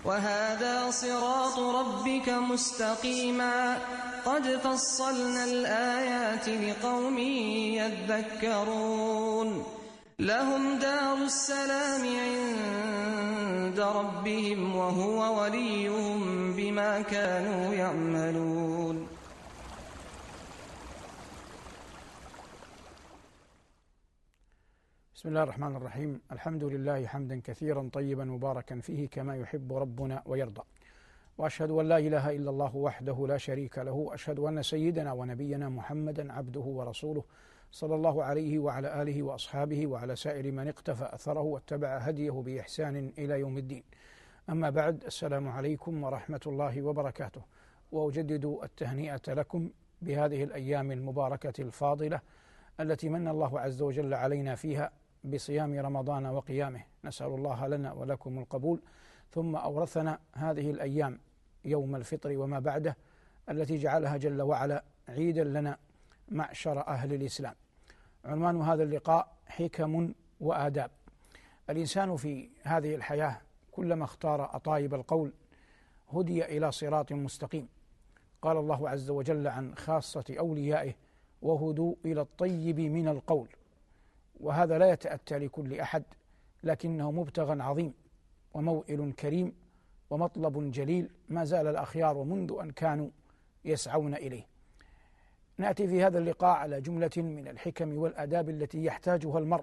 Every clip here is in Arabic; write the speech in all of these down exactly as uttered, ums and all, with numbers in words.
وهذا صراط ربك مستقيما قد فصلنا الآيات لقوم يذكرون لهم دار السلام عند ربهم وهو وليهم بما كانوا يعملون. بسم الله الرحمن الرحيم. الحمد لله حمدا كثيرا طيبا مباركا فيه كما يحب ربنا ويرضى، وأشهد أن لا إله إلا الله وحده لا شريك له، أشهد أن سيدنا ونبينا محمدا عبده ورسوله صلى الله عليه وعلى آله وأصحابه وعلى سائر من اقتفى أثره واتبع هديه بإحسان إلى يوم الدين. أما بعد، السلام عليكم ورحمة الله وبركاته، وأجدد التهنئة لكم بهذه الأيام المباركة الفاضلة التي من الله عز وجل علينا فيها بصيام رمضان وقيامه، نسأل الله لنا ولكم القبول. ثم أورثنا هذه الأيام يوم الفطر وما بعده التي جعلها جل وعلا عيدا لنا معشر أهل الإسلام. عنوان هذا اللقاء حكم وآداب. الإنسان في هذه الحياة كلما اختار أطايب القول هدي إلى صراط مستقيم. قال الله عز وجل عن خاصة أوليائه: وهدوا إلى الطيب من القول. وهذا لا يتأتى لكل أحد، لكنه مبتغى عظيم وموئل كريم ومطلب جليل ما زال الأخيار منذ أن كانوا يسعون إليه. نأتي في هذا اللقاء على جملة من الحكم والآداب التي يحتاجها المرء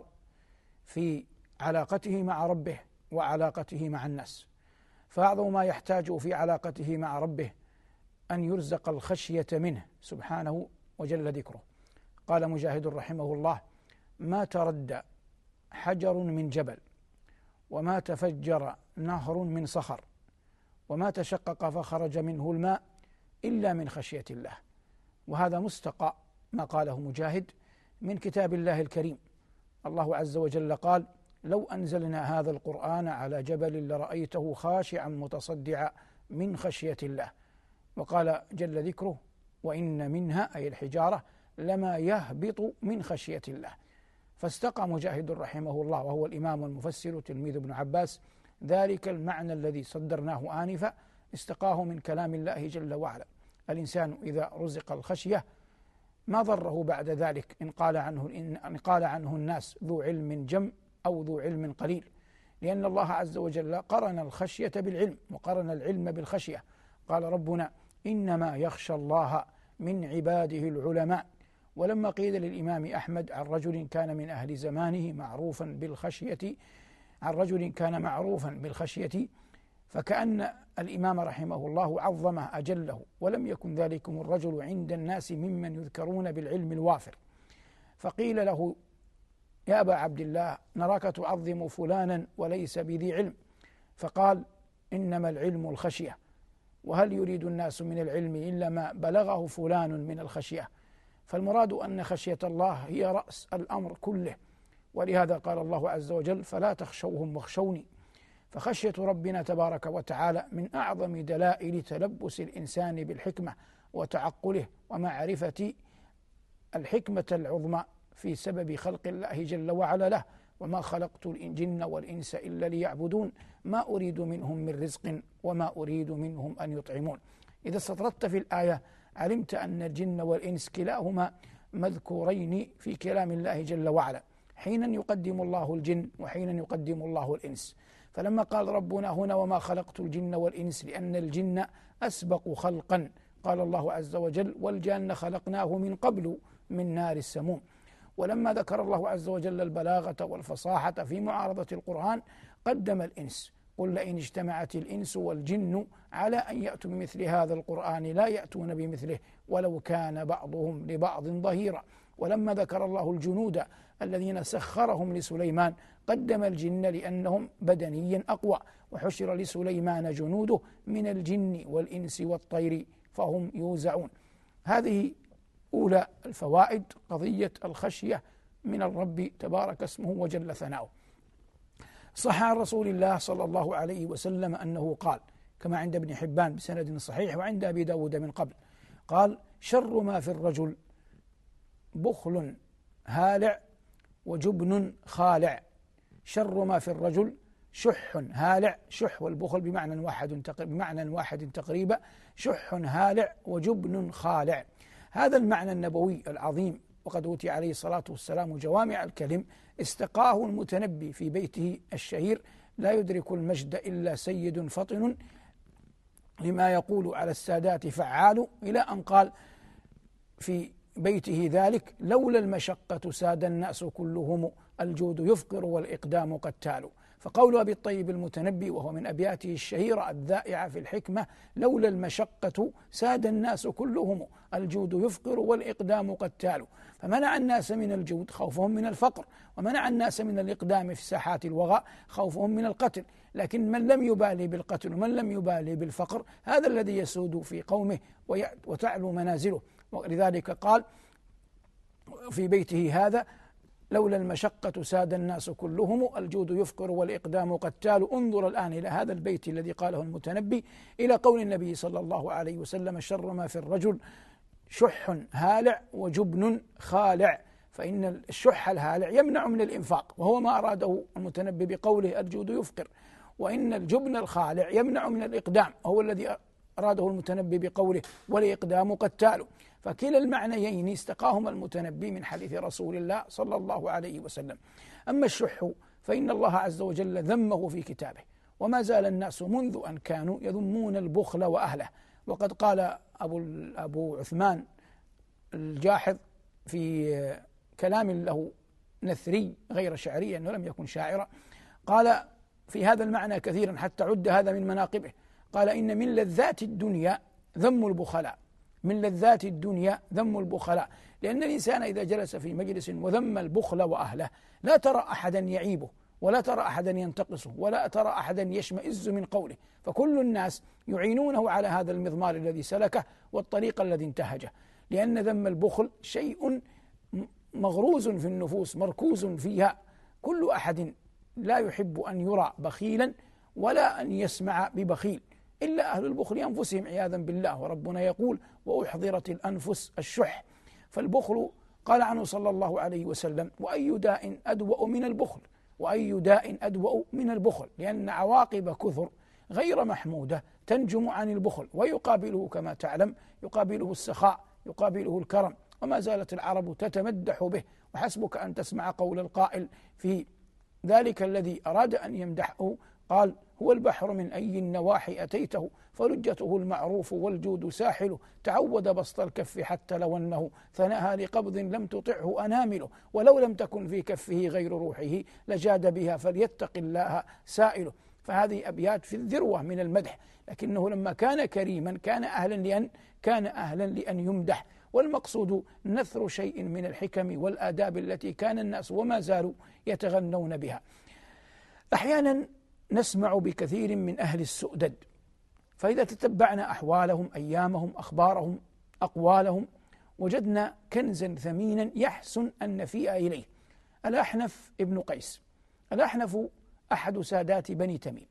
في علاقته مع ربه وعلاقته مع الناس. فأعظم ما يحتاج في علاقته مع ربه أن يرزق الخشية منه سبحانه وجل ذكره. قال مجاهد رحمه الله: ما تردى حجر من جبل، وما تفجر نهر من صخر، وما تشقق فخرج منه الماء إلا من خشية الله. وهذا مستقى ما قاله مجاهد من كتاب الله الكريم. الله عز وجل قال: لو أنزلنا هذا القرآن على جبل لرأيته خاشعا متصدعا من خشية الله. وقال جل ذكره: وإن منها أي الحجارة لما يهبط من خشية الله. فاستقى مجاهد رحمه الله وهو الإمام المفسر تلميذ ابن عباس ذلك المعنى الذي صدرناه آنفا، استقاه من كلام الله جل وعلا. الإنسان إذا رزق الخشية ما ضره بعد ذلك إن قال عنه إن قال عنه الناس ذو علم جم أو ذو علم قليل، لأن الله عز وجل قرن الخشية بالعلم وقرن العلم بالخشية. قال ربنا: إنما يخشى الله من عباده العلماء. ولما قيل للإمام أحمد عن رجل كان من أهل زمانه معروفا بالخشية عن رجل كان معروفا بالخشية فكأن الإمام رحمه الله عظمه أجله، ولم يكن ذلكم الرجل عند الناس ممن يذكرون بالعلم الوافر. فقيل له: يا أبا عبد الله، نراك تعظم فلانا وليس بذي علم. فقال: إنما العلم الخشية، وهل يريد الناس من العلم إلا ما بلغه فلان من الخشية؟ فالمراد أن خشية الله هي رأس الأمر كله. ولهذا قال الله عز وجل: فلا تخشوهم واخشوني. فخشية ربنا تبارك وتعالى من أعظم دلائل تلبس الإنسان بالحكمة وتعقله ومعرفة الحكمة العظمى في سبب خلق الله جل وعلا له: وما خلقت الجن والإنس إلا ليعبدون ما أريد منهم من رزق وما أريد منهم أن يطعمون. إذا استطردت في الآية علمت أن الجن والإنس كلاهما مذكورين في كلام الله جل وعلا، حينا يقدم الله الجن وحينا يقدم الله الإنس. فلما قال ربنا هنا: وما خلقت الجن والإنس، لأن الجن أسبق خلقا. قال الله عز وجل: والجن خلقناه من قبل من نار السموم. ولما ذكر الله عز وجل البلاغة والفصاحة في معارضة القرآن قدم الإنس. قل لئن اجتمعت الإنس والجن على أن يأتوا بمثل هذا القرآن لا يأتون بمثله ولو كان بعضهم لبعض ظهيرا. ولما ذكر الله الجنود الذين سخرهم لسليمان قدم الجن لأنهم بدنيا أقوى. وحشر لسليمان جنوده من الجن والإنس والطير فهم يوزعون. هذه أولى الفوائد، قضية الخشية من الرب تبارك اسمه وجل ثناؤه. صح عن رسول الله صلى الله عليه وسلم أنه قال كما عند ابن حبان بسند صحيح وعند أبي داود من قبل، قال: شر ما في الرجل بخل هالع وجبن خالع. شر ما في الرجل شح هالع، شح والبخل بمعنى واحد بمعنى واحد تقريبا، شح هالع وجبن خالع. هذا المعنى النبوي العظيم، وقد أوتي عليه الصلاة والسلام جوامع الكلم، استقاه المتنبي في بيته الشهير: لا يدرك المجد إلا سيد فطن، لما يقول على السادات فعال، إلى أن قال في بيته ذلك: لولا المشقة ساد الناس كلهم، الجود يفقر والإقدام قتال. فقول أبي الطيب المتنبي وهو من أبياته الشهيرة الذائعة في الحكمة: لولا المشقة ساد الناس كلهم، الجود يفقر والإقدام قتال. فمنع الناس من الجود خوفهم من الفقر، ومنع الناس من الإقدام في ساحات الوغى خوفهم من القتل. لكن من لم يبالي بالقتل ومن لم يبالي بالفقر، هذا الذي يسود في قومه وتعلو منازله. ولذلك قال في بيته هذا: لولا المشقة ساد الناس كلهم، الجود يفقر والإقدام قتال. انظر الآن إلى هذا البيت الذي قاله المتنبي، إلى قول النبي صلى الله عليه وسلم: شر ما في الرجل شح هالع وجبن خالع. فإن الشح الهالع يمنع من الإنفاق، وهو ما أراده المتنبي بقوله الجود يفقر. وإن الجبن الخالع يمنع من الإقدام، وهو الذي أراده المتنبي بقوله والإقدام قتال. فكلا المعنيين استقاهما المتنبي من حديث رسول الله صلى الله عليه وسلم. أما الشح فإن الله عز وجل ذمه في كتابه، وما زال الناس منذ أن كانوا يذمون البخل وأهله. وقد قال أبو, أبو عثمان الجاحظ في كلام له نثري غير شعري، أنه لم يكن شاعرا، قال في هذا المعنى كثيرا حتى عد هذا من مناقبه. قال: إن من لذات الدنيا ذم البخلاء، من لذات الدنيا ذم البخلاء. لأن الإنسان إذا جلس في مجلس وذم البخل وأهله، لا ترى أحدا يعيبه، ولا ترى أحدا ينتقصه، ولا ترى أحدا يشمئز من قوله، فكل الناس يعينونه على هذا المضمار الذي سلكه والطريق الذي انتهجه. لأن ذم البخل شيء مغروز في النفوس، مركوز فيها. كل أحد لا يحب أن يرى بخيلا ولا أن يسمع ببخيل، إلا أهل البخل أنفسهم عياذا بالله. وربنا يقول: وأحضرت الأنفس الشح. فالبخل قال عنه صلى الله عليه وسلم: وأي داء أدوأ من البخل، وأي داء أدوأ من البخل، لأن عواقب كثر غير محمودة تنجم عن البخل، ويقابله كما تعلم يقابله السخاء، يقابله الكرم. وما زالت العرب تتمدح به، وحسبك أن تسمع قول القائل في ذلك الذي أراد أن يمدحه، قال: هو البحر من أي النواحي أتيته، فلجته المعروف والجود ساحله، تعود بسط الكف حتى لو أنه ثناها لقبض لم تطعه أنامله، ولو لم تكن في كفه غير روحه لجاد بها فليتق الله سائله. فهذه أبيات في الذروة من المدح، لكنه لما كان كريما كان أهلا لأن كان أهلا لأن يمدح. والمقصود نثر شيء من الحكم والآداب التي كان الناس وما زالوا يتغنون بها. أحيانا نسمع بكثير من أهل السؤدد، فإذا تتبعنا أحوالهم، أيامهم، أخبارهم، أقوالهم، وجدنا كنزا ثمينا يحسن أن نفيء إليه. الأحنف ابن قيس. الأحنف أحد سادات بني تميم،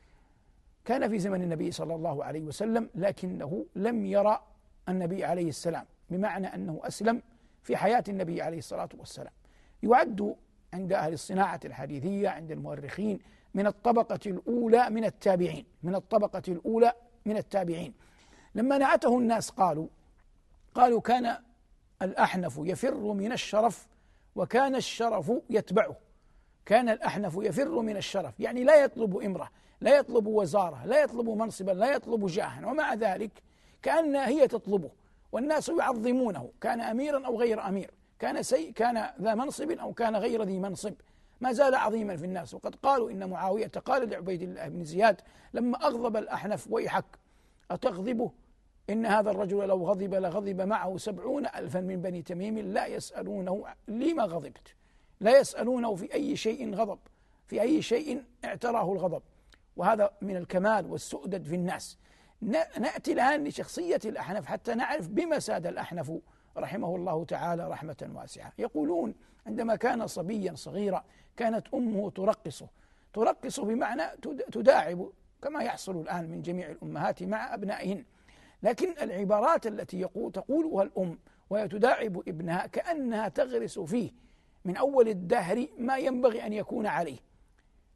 كان في زمن النبي صلى الله عليه وسلم، لكنه لم يرى النبي عليه السلام، بمعنى أنه أسلم في حياة النبي عليه الصلاة والسلام. يعد عند أهل الصناعة الحديثية، عند المؤرخين، من الطبقة الأولى من التابعين، من الطبقة الأولى من التابعين. لما نعته الناس قالوا قالوا كان الأحنف يفر من الشرف، وكان الشرف يتبعه. كان الأحنف يفر من الشرف، يعني لا يطلب إمرة، لا يطلب وزارة، لا يطلب منصبا، لا يطلب جاها، ومع ذلك كأن هي تطلبه والناس يعظمونه. كان أميرا أو غير أمير، كان سي كان ذا منصب أو كان غير ذي منصب، ما زال عظيما في الناس. وقد قالوا إن معاوية قال لعبيد الله بن زياد لما أغضب الأحنف: ويحك أتغضبه؟ إن هذا الرجل لو غضب لغضب معه سبعون ألفا من بني تميم لا يسألونه لما غضبت، لا يسألونه في أي شيء غضب، في أي شيء اعتراه الغضب. وهذا من الكمال والسؤدد في الناس. نأتي الآن لشخصية الأحنف حتى نعرف بما ساد الأحنف رحمه الله تعالى رحمة واسعة. يقولون عندما كان صبيا صغيرا كانت أمه ترقصه، ترقصه بمعنى تداعب، كما يحصل الآن من جميع الأمهات مع أبنائهن. لكن العبارات التي يقول تقولها الأم وهي تداعب ابنها كأنها تغرس فيه من أول الدهر ما ينبغي أن يكون عليه،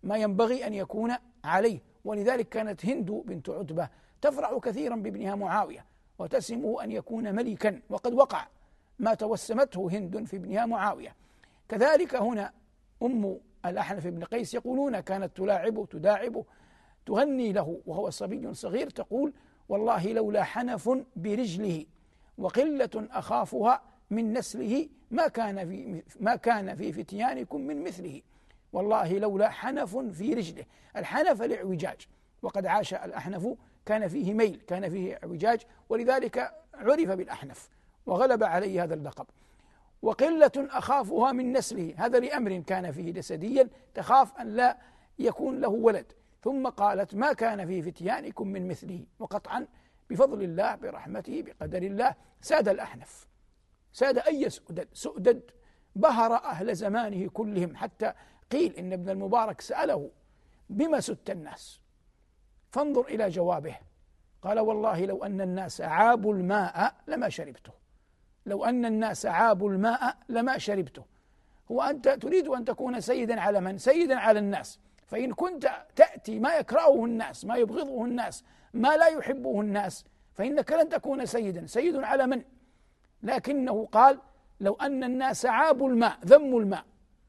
ما ينبغي أن يكون عليه. ولذلك كانت هند بنت عتبة تفرح كثيرا بابنها معاوية وتسمه أن يكون ملكا، وقد وقع ما توسمته هند في ابنها معاوية. كذلك هنا أم الأحنف بن قيس يقولون كانت تلاعبه تداعبه تغني له وهو صبي صغير، تقول: والله لولا حنف برجله وقلة أخافها من نسله ما كان في ما كان في فتيانكم من مثله. والله لولا حنف في رجله. الحنف الاعوجاج، وقد عاش الأحنف كان فيه ميل، كان فيه اعوجاج، ولذلك عرف بالأحنف وغلب عليه هذا اللقب. وقلة أخافها من نسله، هذا لأمر كان فيه جسديا تخاف أن لا يكون له ولد. ثم قالت: ما كان في فتيانكم من مثله. وقطعا بفضل الله برحمته بقدر الله ساد الأحنف، ساد أي سؤدد سؤدد بهر أهل زمانه كلهم، حتى قيل إن ابن المبارك سأله: بما سدت الناس؟ فانظر إلى جوابه، قال: والله لو أن الناس عابوا الماء لما شربته. لو أن الناس عابوا الماء لما شربته. هو أنت تريد أن تكون سيدا على من؟ سيدا على الناس. فإن كنت تأتي ما يكرهه الناس، ما يبغضه الناس، ما لا يحبه الناس، فإنك لن تكون سيدا. سيد على من؟ لكنه قال: لو أن الناس عابوا الماء، ذموا الماء،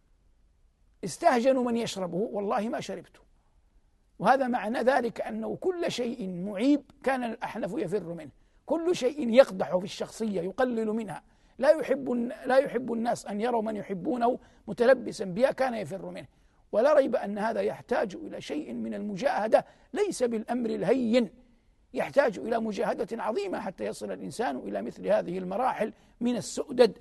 استهجنوا من يشربه، والله ما شربته. وهذا معنى ذلك أنه كل شيء معيب كان الأحنف يفر منه، كل شيء يقدح في الشخصية يقلل منها، لا يحب لا يحب الناس أن يروا من يحبونه متلبسا بها، كان يفر منه. ولا ريب أن هذا يحتاج إلى شيء من المجاهدة، ليس بالأمر الهين، يحتاج إلى مجاهدة عظيمة حتى يصل الإنسان إلى مثل هذه المراحل من السؤدد.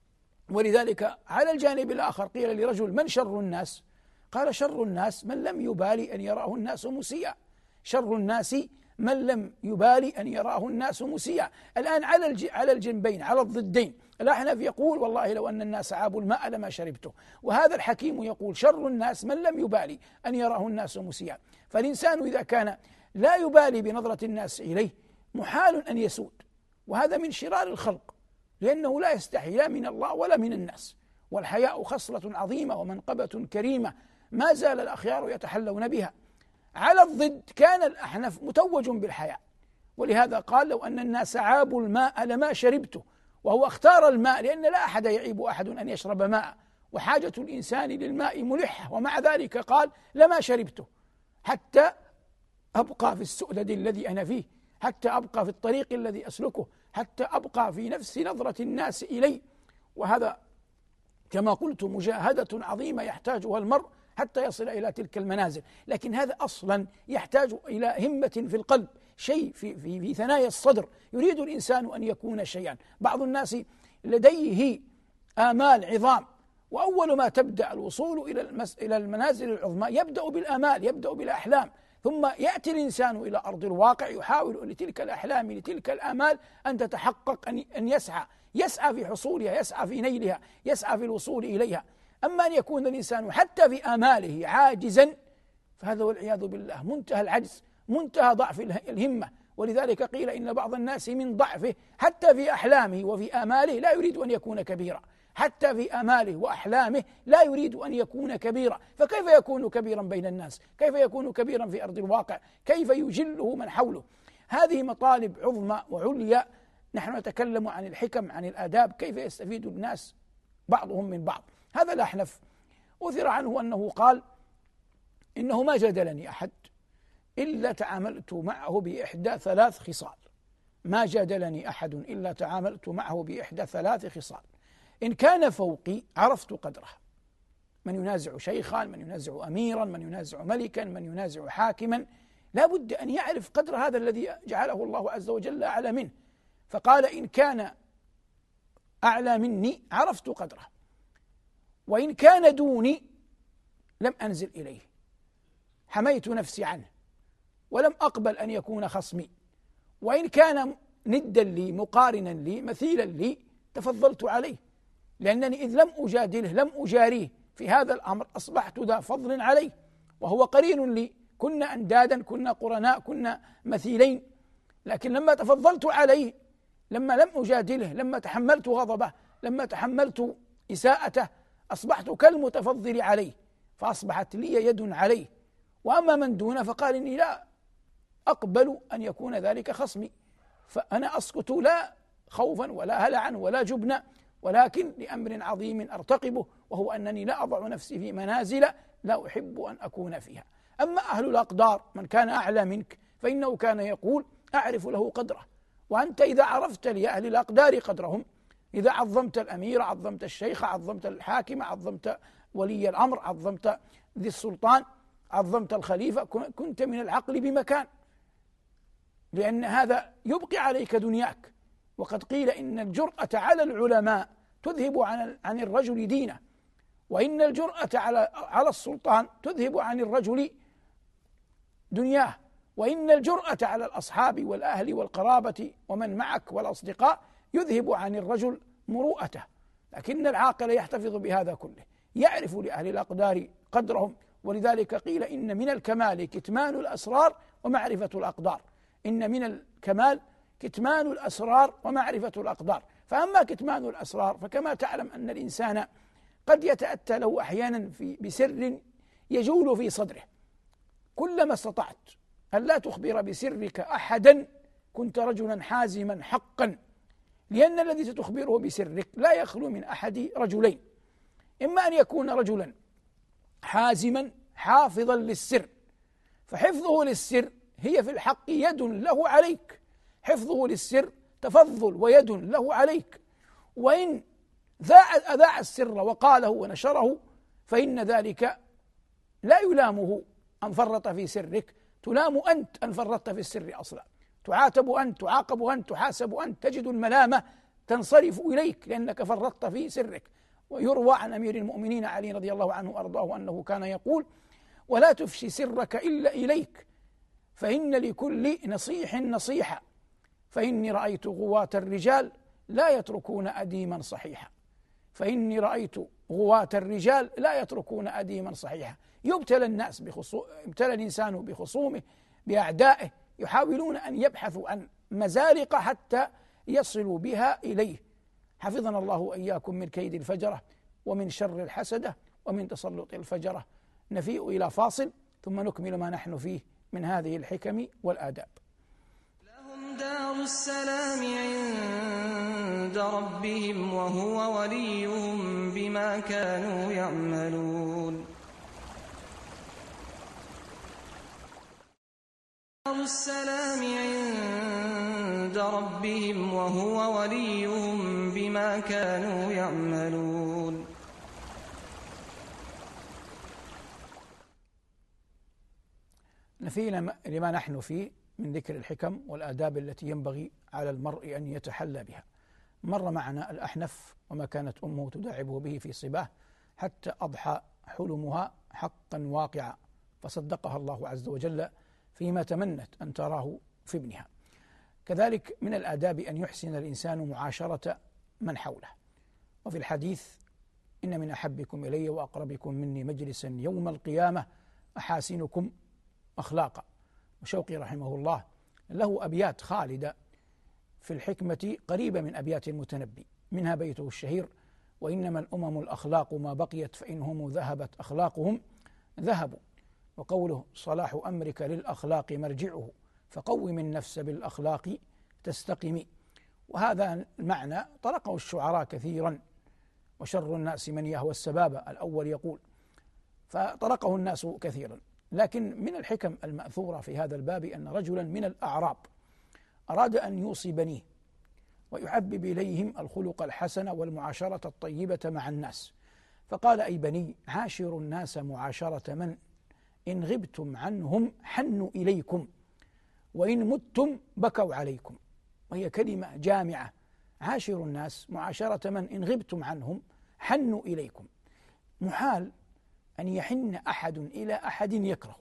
ولذلك على الجانب الآخر قيل لرجل: من شر الناس؟ قال: شر الناس من لم يبالي أن يراه الناس مسيئا. شر الناس من لم يبالي أن يراه الناس مسيئا. الآن على على الجنبين، على الضدين، الأحنف يقول: والله لو أن الناس عابوا الماء لما شربته، وهذا الحكيم يقول: شر الناس من لم يبالي أن يراه الناس مسيئا. فالإنسان إذا كان لا يبالي بنظرة الناس إليه محال أن يسود، وهذا من شرار الخلق، لأنه لا يستحي لا من الله ولا من الناس. والحياء خصلة عظيمة ومنقبة كريمة ما زال الأخيار يتحلون بها. على الضد كان الأحنف متوج بالحياء، ولهذا قال: لو أن الناس عابوا الماء لما شربته. وهو اختار الماء لأن لا أحد يعيب أحد أن يشرب ماء، وحاجة الإنسان للماء ملحة، ومع ذلك قال: لما شربته، حتى أبقى في السؤدد الذي أنا فيه، حتى أبقى في الطريق الذي أسلكه، حتى أبقى في نفس نظرة الناس إلي. وهذا كما قلت مجاهدة عظيمة يحتاجها المرء حتى يصل إلى تلك المنازل. لكن هذا أصلا يحتاج إلى همة في القلب، شيء في, في, في ثنايا الصدر، يريد الإنسان أن يكون شيئا. بعض الناس لديه آمال عظام، وأول ما تبدأ الوصول إلى المس... إلى المنازل العظمى يبدأ بالآمال، يبدأ بالأحلام، ثم يأتي الإنسان إلى أرض الواقع يحاول لتلك الأحلام لتلك الآمال أن تتحقق، أن أن يسعى يسعى في حصولها، يسعى في نيلها، يسعى في الوصول إليها. أما أن يكون الإنسان حتى في آماله عاجزا، فهذا والعياذ بالله منتهى العجز، منتهى ضعف الهمة. ولذلك قيل إن بعض الناس من ضعفه حتى في أحلامه وفي آماله لا يريد أن يكون كبيرا، حتى في آماله وأحلامه لا يريد أن يكون كبيرا. فكيف يكون كبيرا بين الناس؟ كيف يكون كبيرا في أرض الواقع؟ كيف يجله من حوله؟ هذه مطالب عظمى وعليا. نحن نتكلم عن الحكم، عن الآداب، كيف يستفيد الناس بعضهم من بعض. هذا الأحنف أثر عنه أنه قال: إنه ما جادلني أحد إلا تعاملت معه بإحدى ثلاث خصال. ما جادلني أحد إلا تعاملت معه بإحدى ثلاث خصال: إن كان فوقي عرفت قدره. من ينازع شيخا، من ينازع أميرا، من ينازع ملكا، من ينازع حاكما، لا بد أن يعرف قدر هذا الذي جعله الله عز وجل أعلى منه. فقال: إن كان أعلى مني عرفت قدره، وإن كان دوني لم أنزل إليه، حميت نفسي عنه ولم أقبل أن يكون خصمي، وإن كان ندا لي مقارنا لي مثيلا لي تفضلت عليه، لأنني إذ لم أجادله لم أجاريه في هذا الأمر أصبحت ذا فضل عليه، وهو قرين لي، كنا أندادا، كنا قرناء، كنا مثيلين. لكن لما تفضلت عليه، لما لم أجادله، لما تحملت غضبه، لما تحملت إساءته، أصبحت كالمتفضل عليه. فأصبحت لي يد عليه، وأما من دونه فقال إني لا أقبل أن يكون ذلك خصمي، فأنا أسكت لا خوفا ولا هلعا ولا جبنا، ولكن لأمر عظيم أرتقبه، وهو أنني لا أضع نفسي في منازل لا أحب أن أكون فيها. أما أهل الأقدار من كان أعلى منك فإنه كان يقول أعرف له قدره، وأنت إذا عرفت لأهل الأقدار قدرهم، إذا عظمت الأمير، عظمت الشيخ، عظمت الحاكم، عظمت ولي الأمر، عظمت ذي السلطان، عظمت الخليفة، كنت من العقل بمكان، لأن هذا يبقي عليك دنياك. وقد قيل إن الجرأة على العلماء تذهب عن عن الرجل دينه، وإن الجرأة على على السلطان تذهب عن الرجل دنياه، وإن الجرأة على الأصحاب والأهل والقرابة ومن معك والأصدقاء يذهب عن الرجل مروءته. لكن العاقل يحتفظ بهذا كله، يعرف لأهل الأقدار قدرهم. ولذلك قيل إن من الكمال كتمان الأسرار ومعرفة الأقدار، إن من الكمال كتمان الأسرار ومعرفة الأقدار. فأما كتمان الأسرار فكما تعلم أن الإنسان قد يتأتى له أحيانا في بسر يجول في صدره، كلما استطعت أن لا تخبر بسرك أحدا كنت رجلا حازما حقا، لأن الذي ستخبره بسرك لا يخلو من أحد رجلين: إما أن يكون رجلا حازما حافظا للسر، فحفظه للسر هي في الحق يد له عليك، حفظه للسر تفضل ويد له عليك، وإن أذاع السر وقاله ونشره فإن ذلك لا يلامه أن فرط في سرك، تلام أنت أن فرطت في السر أصلا، تعاتب أنت، تعاقب أنت، تحاسب أنت، تجد الملامة تنصرف إليك لأنك فرطت في سرك. ويروى عن أمير المؤمنين علي رضي الله عنه وأرضاه أنه كان يقول: ولا تفشي سرك إلا إليك، فإن لكل نصيح نصيحة، فإني رأيت غواة الرجال لا يتركون أديما صحيحا، فإني رأيت غواة الرجال لا يتركون أديما صحيحا. يبتلى الناس بخصوم، يبتلى الإنسان بخصومه بأعدائه، يحاولون أن يبحثوا عن مزارق حتى يصلوا بها إليه. حفظنا الله وإياكم من كيد الفجرة ومن شر الحسدة ومن تسلط الفجرة. نفيء إلى فاصل ثم نكمل ما نحن فيه من هذه الحكم والآداب. لهم دار السلام عند ربهم وهو وليهم بما كانوا يعملون. دار السلام عند ربهم وهو وليهم بما كانوا يعملون. نفي لما نحن فيه من ذكر الحكم والآداب التي ينبغي على المرء أن يتحلى بها. مر معنا الأحنف وما كانت أمه تداعبه به في صباه حتى أضحى حلمها حقا واقعا، فصدقها الله عز وجل فيما تمنت أن تراه في ابنها. كذلك من الآداب أن يحسن الإنسان معاشرة من حوله. وفي الحديث: إن من أحبكم إلي وأقربكم مني مجلسا يوم القيامة أحاسنكم أخلاقا. وشوقي رحمه الله له أبيات خالدة في الحكمة قريبة من أبيات المتنبي، منها بيته الشهير: وإنما الأمم الأخلاق ما بقيت فإنهم ذهبت أخلاقهم ذهبوا. وقوله: صلاح أمرك للأخلاق مرجعه فقوم النفس بالأخلاق تستقم. وهذا المعنى طرقه الشعراء كثيرا: وشر الناس من يهوى السبابة، الأول يقول، فطرقه الناس كثيرا. لكن من الحكم المأثورة في هذا الباب أن رجلا من الأعراب أراد أن يوصي بنيه ويحبب إليهم الخلق الحسن والمعاشرة الطيبة مع الناس، فقال: أي بني، عاشروا الناس معاشرة من إن غبتم عنهم حنوا إليكم وإن متم بكوا عليكم. وهي كلمة جامعة: عاشروا الناس معاشرة من إن غبتم عنهم حنوا إليكم. محال أن يحن أحد إلى أحد يكره،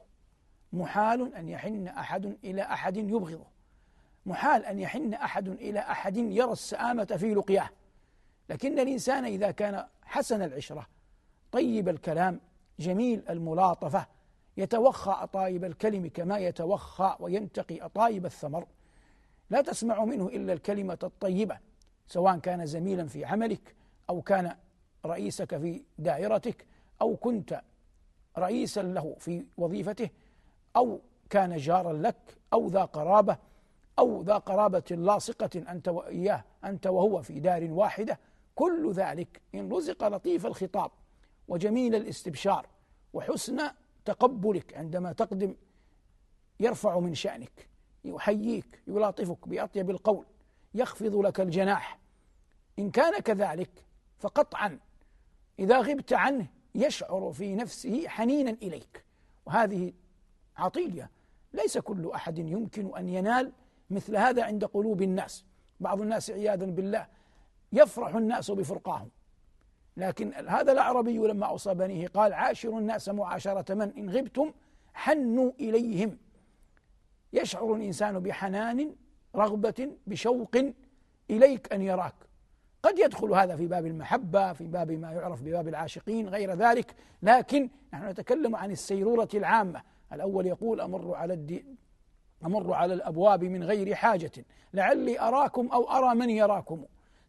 محال أن يحن أحد إلى أحد يبغضه، محال أن يحن أحد إلى أحد يرى السآمة في لقياه. لكن الإنسان إذا كان حسن العشرة، طيب الكلام، جميل الملاطفة، يتوخى أطايب الكلم كما يتوخى وينتقي أطايب الثمر، لا تسمع منه إلا الكلمة الطيبة، سواء كان زميلا في عملك أو كان رئيسك في دائرتك أو كنت رئيسا له في وظيفته، أو كان جارا لك، أو ذا قرابة، أو ذا قرابة لاصقة أنت وإياه، أنت وهو في دار واحدة، كل ذلك إن رزق لطيف الخطاب وجميل الاستبشار وحسن تقبلك عندما تقدم، يرفع من شأنك، يحييك، يلاطفك بأطيب القول، يخفض لك الجناح، إن كان كذلك فقطعا إذا غبت عنه يشعر في نفسه حنينا إليك. وهذه عطية ليس كل أحد يمكن أن ينال مثل هذا عند قلوب الناس. بعض الناس عياذا بالله يفرح الناس بفرقاهم، لكن هذا الأعربي لما أوصى بنيه قال: عاشروا الناس معاشرة من إن غبتم حنوا إليهم. يشعر الإنسان بحنان، رغبة، بشوق إليك أن يراك. قد يدخل هذا في باب المحبة، في باب ما يعرف بباب العاشقين، غير ذلك، لكن نحن نتكلم عن السيرورة العامة. الأول يقول: أمر على الدين أمر على الأبواب من غير حاجة لعلي أراكم أو أرى من يراكم.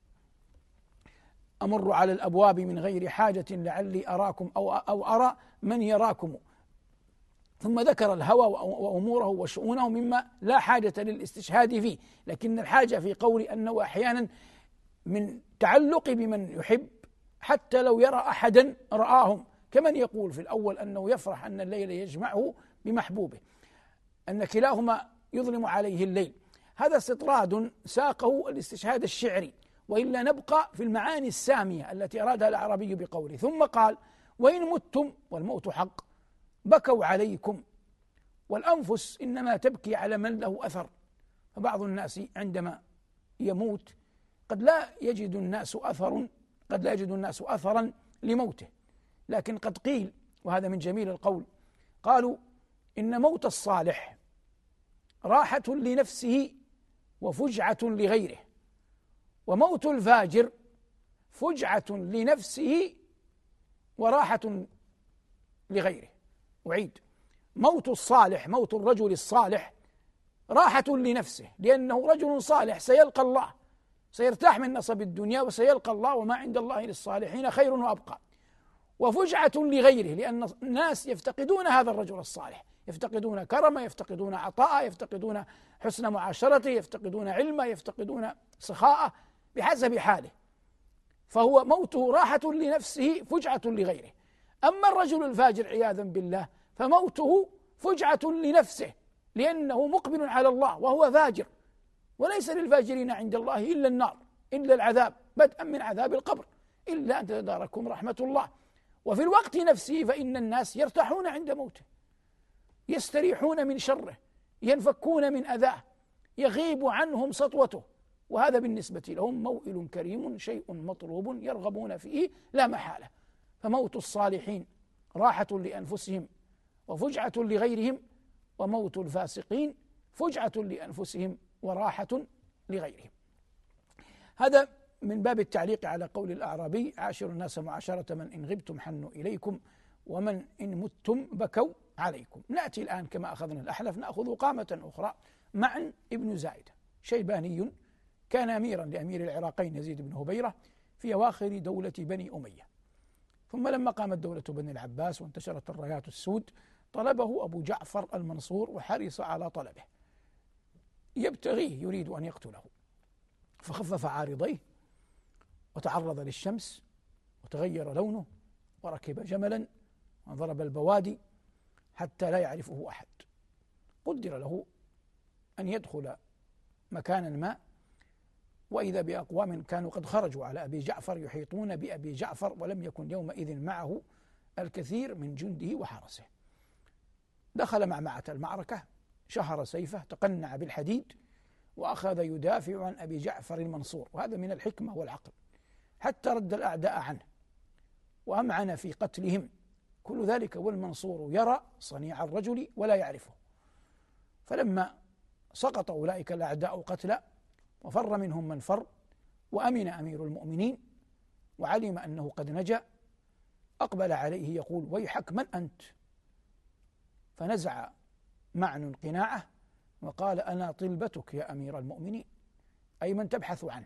أمر على الأبواب من غير حاجة لعلي أراكم أو أو أرى من يراكم. ثم ذكر الهوى وأموره وشؤونه مما لا حاجة للاستشهاد فيه، لكن الحاجة في قول أنه أحيانا من تعلق بمن يحب حتى لو يرى أحدا رآهم، كمن يقول في الأول أنه يفرح أن الليل يجمعه بمحبوبه، أن كلاهما يظلم عليه الليل. هذا استطراد ساقه الاستشهاد الشعري، وإلا نبقى في المعاني السامية التي أرادها الأعرابي بقوله. ثم قال: وإن متم، والموت حق، بكوا عليكم، والأنفس إنما تبكي على من له أثر. فبعض الناس عندما يموت قد لا يجد الناس أثر قد لا يجد الناس أثرا لموته، لكن قد قيل، وهذا من جميل القول، قالوا: إن موت الصالح راحة لنفسه وفجعة لغيره، وموت الفاجر فجعة لنفسه وراحة لغيره. أعيد: موت الصالح، موت الرجل الصالح راحة لنفسه، لأنه رجل صالح سيلقى الله، سيرتاح من نصب الدنيا وسيلقى الله، وما عند الله للصالحين خير وأبقى. وفجعة لغيره، لأن الناس يفتقدون هذا الرجل الصالح، يفتقدون كرمه، يفتقدون عطاءه، يفتقدون حسن معاشرته، يفتقدون علمه، يفتقدون سخاءه بحسب حاله. فهو موته راحة لنفسه، فجعة لغيره. أما الرجل الفاجر عياذا بالله فموته فجعة لنفسه، لأنه مقبل على الله وهو فاجر، وليس للفاجرين عند الله إلا النار، إلا العذاب، بدءا من عذاب القبر، إلا أن تداركهم رحمة الله. وفي الوقت نفسه فإن الناس يرتاحون عند موته، يستريحون من شره، ينفكون من أذاه، يغيب عنهم سطوته، وهذا بالنسبة لهم موئل كريم، شيء مطلوب يرغبون فيه لا محالة. فموت الصالحين راحة لأنفسهم وفجعة لغيرهم، وموت الفاسقين فجعة لأنفسهم وراحة لغيرهم. هذا من باب التعليق على قول الأعرابي: عاشروا الناس معاشرة من إن غبتم حنوا إليكم، ومن إن متم بكوا عليكم. نأتي الآن كما أخذنا الأحلف نأخذ قامة أخرى. معن ابن زايدة شيباني، كان أميرا لأمير العراقين يزيد بن هبيرة في أواخر دولة بني أمية، ثم لما قامت دولة بني العباس وانتشرت الرايات السود طلبه أبو جعفر المنصور وحرص على طلبه، يبتغيه، يريد أن يقتله، فخفف عارضيه وتعرض للشمس وتغير لونه وركب جملا وضرب البوادي حتى لا يعرفه أحد. قدر له أن يدخل مكانا ما، وإذا بأقوام كانوا قد خرجوا على أبي جعفر يحيطون بأبي جعفر، ولم يكن يومئذ معه الكثير من جنده وحرسه. دخل معمعة المعركة، شهر سيفه، تقنع بالحديد، وأخذ يدافع عن أبي جعفر المنصور، وهذا من الحكمة والعقل، حتى رد الأعداء عنه وأمعن في قتلهم. كل ذلك والمنصور يرى صنيع الرجل ولا يعرفه. فلما سقط أولئك الأعداء قتلى وفر منهم من فر وأمن أمير المؤمنين وعلم أنه قد نجا، أقبل عليه يقول: ويحك من أنت؟ فنزع معن قناعه وقال: أنا طلبتك يا أمير المؤمنين، أي من تبحث عنه.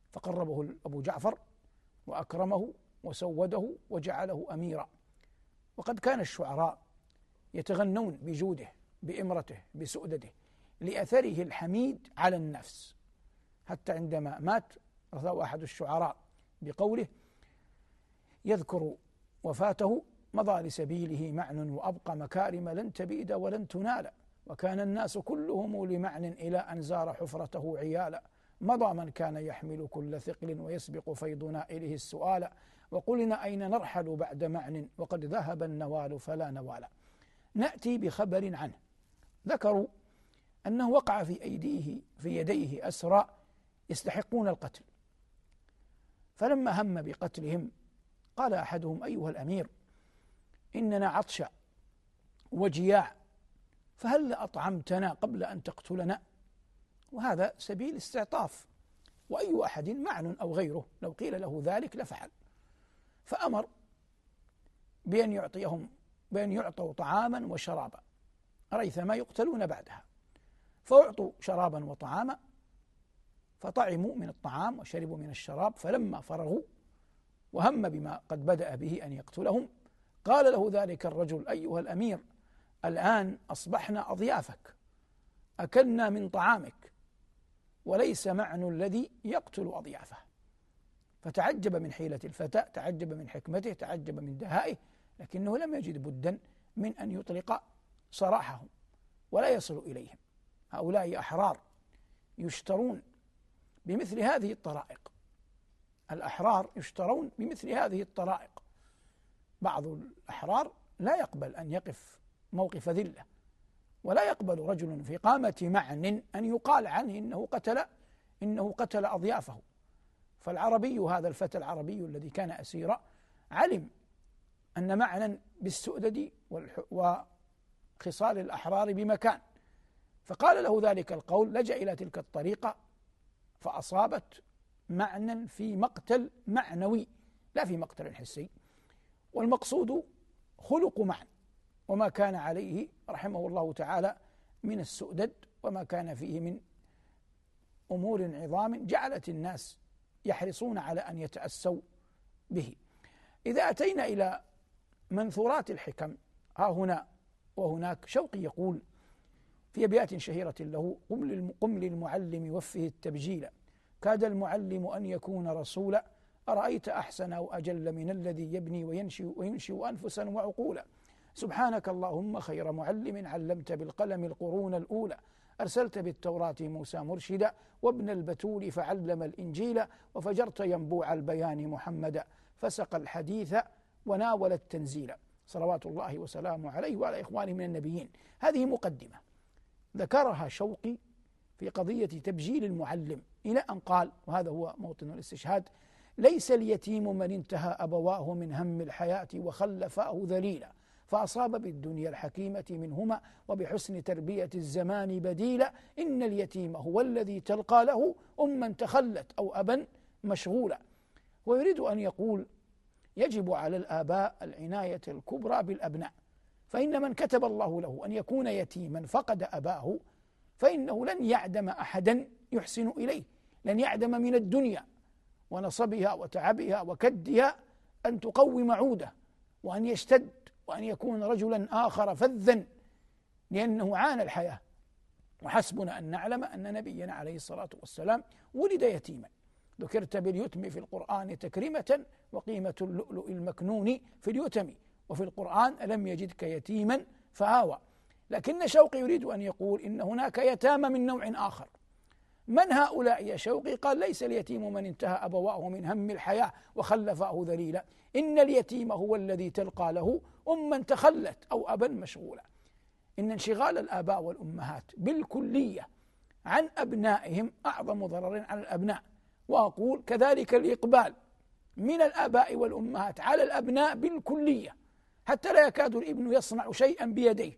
فقربه أبو جعفر وأكرمه وسوده وجعله أميرا، وقد كان الشعراء يتغنون بجوده بإمرته بسؤدده لأثره الحميد على النفس، حتى عندما مات رثاه أحد الشعراء بقوله يذكر وفاته: مضى لسبيله معن وأبقى مكارم لن تبيد ولن تنال، وكان الناس كلهم لمعن إلى أن زار حفرته عيالا، مضى من كان يحمل كل ثقل ويسبق فيض نائله السؤال، وقلنا أين نرحل بعد معن وقد ذهب النوال فلا نوال. نأتي بخبر عنه، ذكروا أنه وقع في أيديه في يديه أسرى يستحقون القتل، فلما هم بقتلهم قال أحدهم: أيها الأمير، إننا عطشى وجياع، فهل أطعمتنا قبل أن تقتلنا؟ وهذا سبيل استعطاف، وأي أحد معن أو غيره لو قيل له ذلك لفعل، فأمر بأن يعطيهم بأن يعطوا طعاما وشرابا ريثما يقتلون بعدها، فأعطوا شرابا وطعاما، فطعموا من الطعام وشربوا من الشراب، فلما فرغوا وهم بما قد بدأ به أن يقتلهم قال له ذلك الرجل: أيها الأمير، الآن أصبحنا أضيافك، أكلنا من طعامك، وليس معن الذي يقتل أضيافه. فتعجب من حيلة الفتى، تعجب من حكمته، تعجب من دهائه، لكنه لم يجد بدا من أن يطلق سراحهم ولا يصل إليهم. هؤلاء أحرار يشترون بمثل هذه الطرائق، الأحرار يشترون بمثل هذه الطرائق. بعض الأحرار لا يقبل أن يقف موقف ذلة، ولا يقبل رجل في قامة معن أن يقال عنه إنه قتل إنه قتل أضيافه. فالعربي، هذا الفتى العربي الذي كان أسيرا، علم أن معنا بالسؤدد وخصال الأحرار بمكان، فقال له ذلك القول، لجأ إلى تلك الطريقة فأصابت معنى في مقتل معنوي لا في مقتل حسي، والمقصود خلق معن وما كان عليه رحمه الله تعالى من السؤدد وما كان فيه من أمور عظام جعلت الناس يحرصون على أن يتأسوا به. إذا أتينا إلى منثورات الحكم ها هنا وهناك، شوقي يقول في أبيات شهيرة له: قم للمعلم وفه التبجيل، كاد المعلم أن يكون رسولا، أرأيت أحسن أو أجل من الذي يبني وينشئ, وينشئ أنفسا وعقولا، سبحانك اللهم خير معلم علمت بالقلم القرون الأولى، أرسلت بالتوراة موسى مرشدا، وابن البتول فعلم الإنجيل، وفجرت ينبوع البيان محمدا، فسق الحديث وناول التنزيل، صلوات الله وسلامه عليه وعلى إخوانه من النبيين. هذه مقدمة ذكرها شوقي في قضية تبجيل المعلم، إلى أن قال، وهذا هو موطن الاستشهاد: ليس اليتيم من انتهى أبواه من هم الحياة وخلفاه ذليلا، فأصاب بالدنيا الحكيمة منهما وبحسن تربية الزمان بديلا، إن اليتيم هو الذي تلقى له أما تخلت أو أبا مشغولا. ويريد أن يقول يجب على الآباء العناية الكبرى بالأبناء، فإن من كتب الله له أن يكون يتيما فقد أباه فإنه لن يعدم أحدا يحسن إليه، لن يعدم من الدنيا ونصبها وتعبها وكدها أن تقوم عوده، وأن يشتد، وأن يكون رجلا آخر فذا، لأنه عانى الحياة. وحسبنا أن نعلم أن نبينا عليه الصلاة والسلام ولد يتيما، ذكرت باليتم في القرآن تكريمة، وقيمة اللؤلؤ المكنون في اليتم، وفي القرآن ألم يجدك يتيما فآوى. لكن شوقي يريد أن يقول إن هناك يتامى من نوع آخر. من هؤلاء يا شوقي؟ قال: ليس اليتيم من انتهى أبواه من هم الحياة وخلفاه ذليلا، إن اليتيم هو الذي تلقى له أما تخلت أو أبا مشغولا. إن انشغال الآباء والأمهات بالكلية عن أبنائهم أعظم ضرر على الأبناء، وأقول كذلك الإقبال من الآباء والأمهات على الأبناء بالكلية، حتى لا يكاد الابن يصنع شيئا بيديه،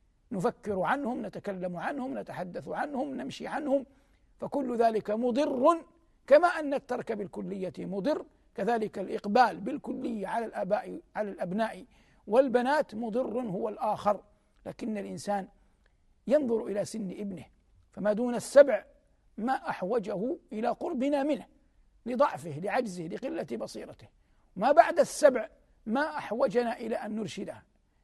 نفكر عنهم، نتكلم عنهم، نتحدث عنهم، نمشي عنهم، فكل ذلك مضر. كما أن الترك بالكلية مضر، كذلك الإقبال بالكلية على الآباء على الأبناء والبنات مضر هو الآخر. لكن الإنسان ينظر إلى سن ابنه، فما دون السبع ما أحوجه إلى قربنا منه لضعفه، لعجزه، لقلة بصيرته، ما بعد السبع ما أحوجنا إلى أن نرشده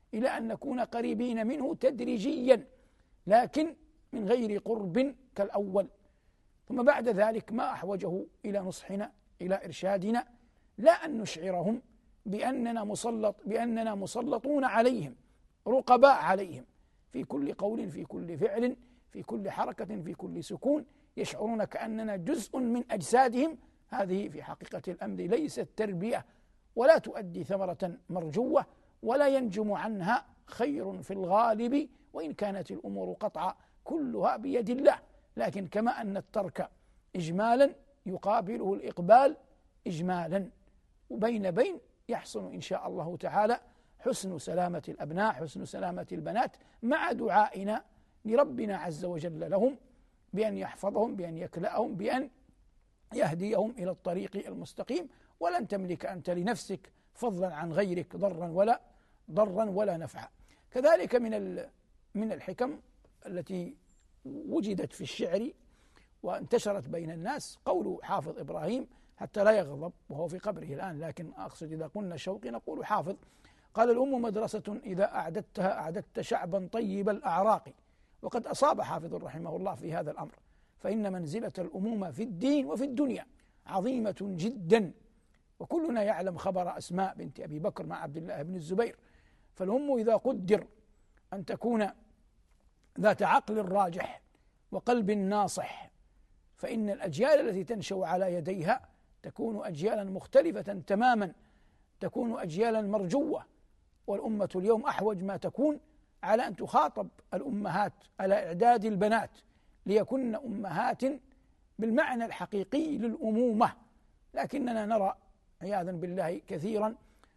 إلى أن نكون قريبين منه تدريجيا، لكن من غير قرب كالأول. ثم بعد ذلك ما أحوجه إلى نصحنا، إلى إرشادنا، لا أن نشعرهم بأننا مسلط بأننا مسلطون عليهم، رقباء عليهم في كل قول، في كل فعل، في كل حركة، في كل سكون، يشعرون كأننا جزء من أجسادهم. هذه في حقيقة الأمر ليست تربية، ولا تؤدي ثمرة مرجوة، ولا ينجم عنها خير في الغالب، وإن كانت الأمور قطعا كلها بيد الله. لكن كما أن الترك إجمالا يقابله الإقبال إجمالا، وبين بين يحصل إن شاء الله تعالى حسن سلامة الأبناء، حسن سلامة البنات، مع دعائنا لربنا عز وجل لهم بأن يحفظهم، بأن يكلأهم، بأن يهديهم إلى الطريق المستقيم. ولن تملك أنت لنفسك فضلا عن غيرك ضرا ولا ضرا ولا نفعا. كذلك من من الحكم التي وجدت في الشعر وانتشرت بين الناس قول حافظ إبراهيم حتى لا يغضب وهو في قبره الآن، لكن أقصد إذا قلنا شوقي نقول حافظ. قال: الأم مدرسة إذا أعددتها أعددت شعبا طيب الأعراق. وقد أصاب حافظ رحمه الله في هذا الأمر، فإن منزلة الأمومة في الدين وفي الدنيا عظيمة جدا. وكلنا يعلم خبر أسماء بنت أبي بكر مع عبد الله بن الزبير. فالأم إذا قدر أن تكون ذات عقل راجح وقلب ناصح، فإن الأجيال التي تنشأ على يديها تكون أجيالا مختلفة تماما، تكون أجيالا مرجوة. والأمة اليوم أحوج ما تكون على أن تخاطب الأمهات على إعداد البنات ليكن أمهات بالمعنى الحقيقي للأمومة. لكننا نرى عياذا بالله كثيرا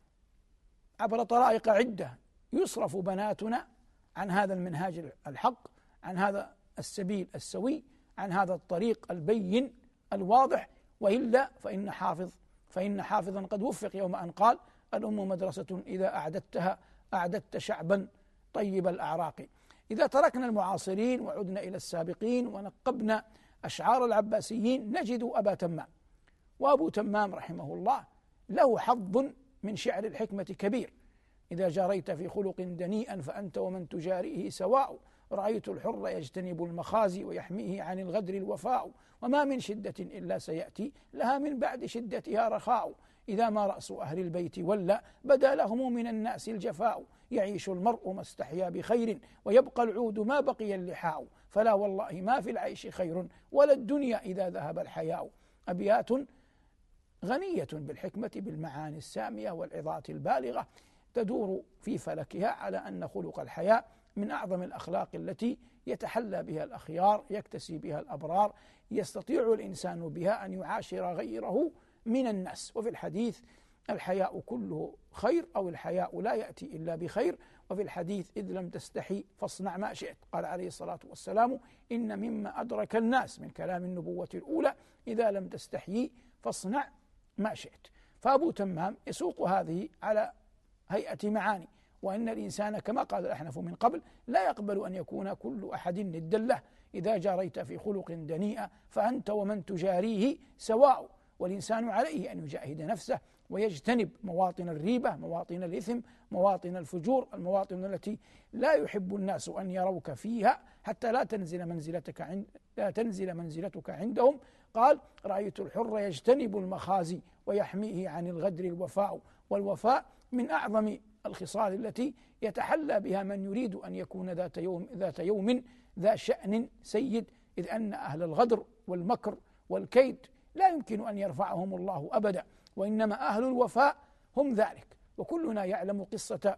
عبر طرائق عدة يصرف بناتنا عن هذا المنهاج الحق، عن هذا السبيل السوي، عن هذا الطريق البين الواضح. وإلا فإن حافظ فإن حافظا قد وفق يوم أن قال: الأم مدرسة إذا أعددتها أعددت شعبا طيب الأعراق. إذا تركنا المعاصرين وعدنا إلى السابقين ونقبنا أشعار العباسيين نجد أبا تمام. وأبو تمام رحمه الله له حظ من شعر الحكمة كبير: إذا جاريت في خلق دنيئا فأنت ومن تجاريه سواء، رأيت الحر يجتنب المخازي ويحميه عن الغدر الوفاء، وما من شدة إلا سيأتي لها من بعد شدتها رخاء، إذا ما رأس أهل البيت ولا بدا لهم من الناس الجفاء، يعيش المرء ما استحيا بخير ويبقى العود ما بقي اللحاء، فلا والله ما في العيش خير ولا الدنيا إذا ذهب الحياء. أبيات غنية بالحكمة بالمعاني السامية والعظات البالغة، تدور في فلكها على أن خلق الحياء من أعظم الأخلاق التي يتحلى بها الأخيار، يكتسي بها الأبرار، يستطيع الإنسان بها أن يعاشر غيره من الناس. وفي الحديث: الحياء كله خير، أو الحياء لا يأتي إلا بخير. وفي الحديث: إذ لم تستحي فاصنع ما شئت. قال عليه الصلاة والسلام: إن مما أدرك الناس من كلام النبوة الأولى: إذا لم تستحيي فاصنع ما شئت. فأبو تمام يسوق هذه على هيئة معاني، وأن الإنسان كما قال الأحنف من قبل لا يقبل أن يكون كل أحد ندا له. إذا جاريت في خلق دنيئة فأنت ومن تجاريه سواء. والإنسان عليه أن يجاهد نفسه ويجتنب مواطن الريبة، مواطن الإثم، مواطن الفجور، المواطن التي لا يحب الناس أن يروك فيها حتى لا تنزل منزلتك عند لا تنزل منزلتك عندهم. قال: رأيت الحر يجتنب المخازي ويحميه عن الغدر الوفاء. والوفاء من أعظم الخصال التي يتحلى بها من يريد أن يكون ذات يوم ذات يوم ذا شأن سيد، إذ أن أهل الغدر والمكر والكيد لا يمكن أن يرفعهم الله أبدا، وإنما أهل الوفاء هم ذلك. وكلنا يعلم قصة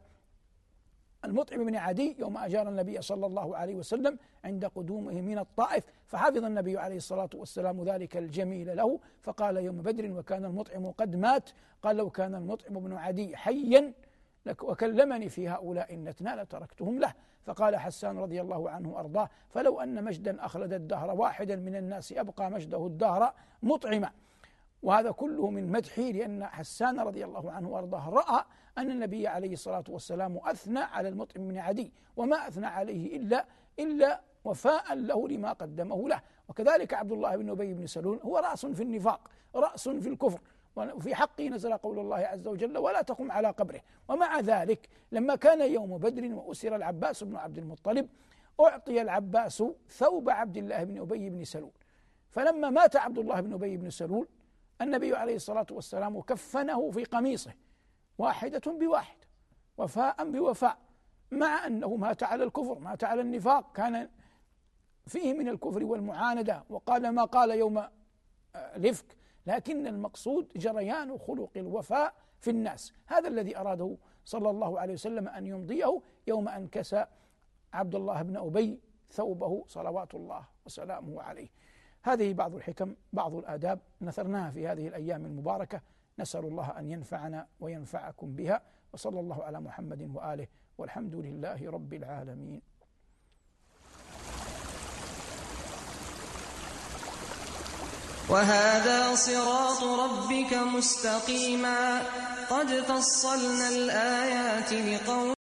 المطعم بن عدي يوم أجار النبي صلى الله عليه وسلم عند قدومه من الطائف، فحفظ النبي عليه الصلاة والسلام ذلك الجميل له، فقال يوم بدر وكان المطعم قد مات: قال: لو كان المطعم بن عدي حيا وكلمني في هؤلاء النتنى لتركتهم له. فقال حسان رضي الله عنه أرضاه: فلو أن مجدا أخلد الدهر واحدا من الناس أبقى مجده الدهر مطعما. وهذا كله من مدحي، لأن حسان رضي الله عنه وأرضاه رأى أن النبي عليه الصلاة والسلام أثنى على المطعم بن عدي، وما أثنى عليه إلا إلا وفاء له لما قدمه له. وكذلك عبد الله بن أبي بن سلول هو رأس في النفاق، رأس في الكفر، وفي حقه نزل قول الله عز وجل ولا تقم على قبره. ومع ذلك لما كان يوم بدر وأسر العباس بن عبد المطلب أعطي العباس ثوب عبد الله بن أبي بن سلول، فلما مات عبد الله بن أبي بن سلول النبي عليه الصلاة والسلام كفنه في قميصه واحدة بواحدة وفاء بوفاء، مع أنه مات على الكفر، مات على النفاق، كان فيه من الكفر والمعاندة وقال ما قال يوم الإفك، لكن المقصود جريان خلق الوفاء في الناس. هذا الذي أراده صلى الله عليه وسلم أن يمضيه يوم أن كسى عبد الله بن أبي ثوبه صلوات الله وسلامه عليه. هذه بعض الحكم، بعض الآداب نثرناها في هذه الأيام المباركة، نسأل الله أن ينفعنا وينفعكم بها، وصلى الله على محمد وآله، والحمد لله رب العالمين. وهذا صراط ربك مستقيما قد فصلنا الآيات لقوم